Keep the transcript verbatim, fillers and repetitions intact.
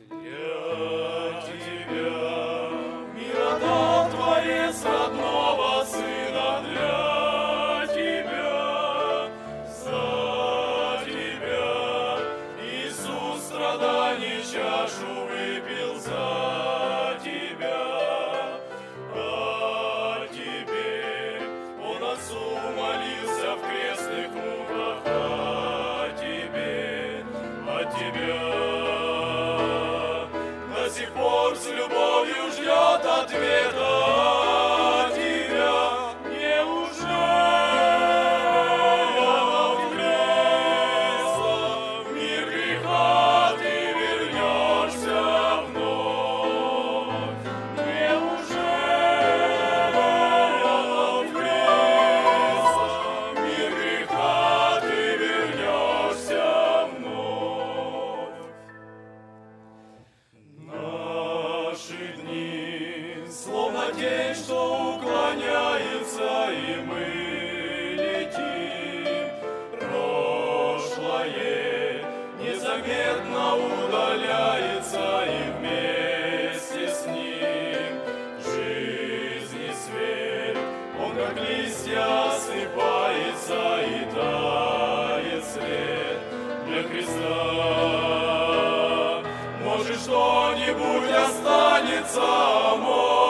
Для Тебя мир отдал Творец родного Сына, для Тебя, за Тебя. Иисус страданий чашу выпил за Тебя, а Тебе Он Отцу молился в крестных муках, а Тебе, от Тебя. До сих пор с любовью ждет ответа Тебя. Неужели в кресло, в мир греха ты вернешься вновь? Неужели в кресло, в мир греха ты вернешься вновь? Наши дни, словно тень, что уклоняется, и мы летим. Прошлое незаметно удаляется, и вместе с ним жизни свет. Он, как листья, осыпается и тает след для Христа. Может, что-нибудь останется, может,